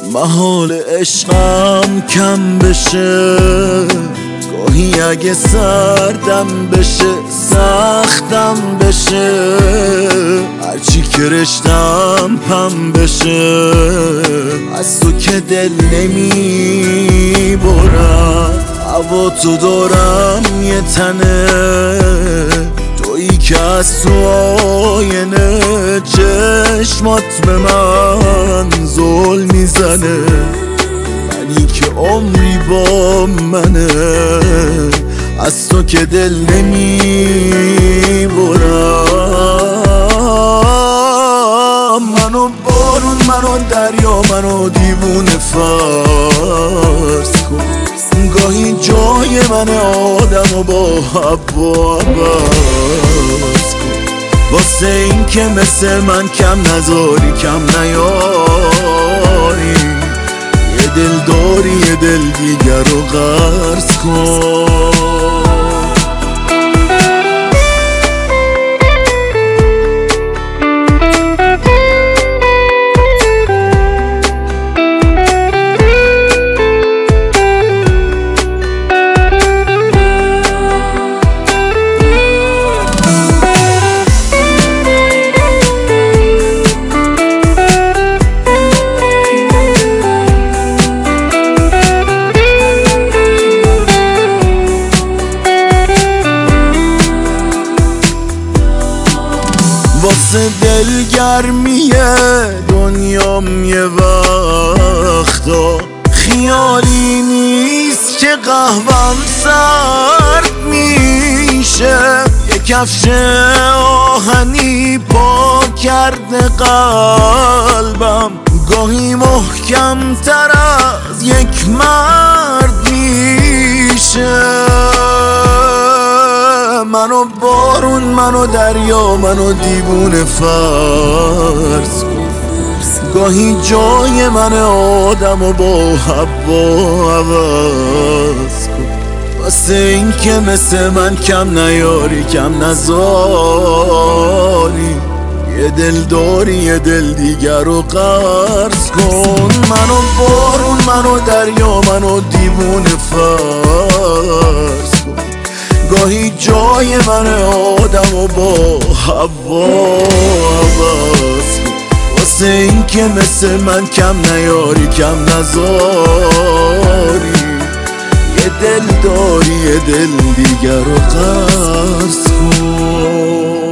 محال عشقم کم بشه، گاهی اگه سردم بشه سختم بشه، هرچی که رشتم پم بشه، از تو که دل نمیبرم. هوا تو دارم یه تنه، تویی که از تو آینه چشمات به من زل میزنه. منی که عمری با منه، از تو که دل نمیبرم. منو بارون، منو دریا، منو دیوونه فرض کن. گاهی جای من آدم و با هوا عوض کن، واسه این که مثل من کم نذاری، کم نیاری. یه دل داری یه دل دیگر رو قرض کن. واسه دلگرمی دنیام یه وقتا خیالی نیست که قهوم سرد میشه. یه کفش آهنی پا کرده قلبم، گاهی محکم تر از یک مرد میشه. منو بارون، منو دریا، منو دیوونه فرض کن. گاهی جای من آدم و با هوا عوض کن، واسه این که مثل من کم نیاری، کم نذاری. یه دل داری یه دل دیگر رو قرض کن. منو بارون، منو دریا، منو دیوونه فرض کن. گاهی جای من آدم و با هوا عوض کن، واسه این که مثل من کم نیاری، کم نذاری. یه دل داری یه دل دیگر رو قرض کن.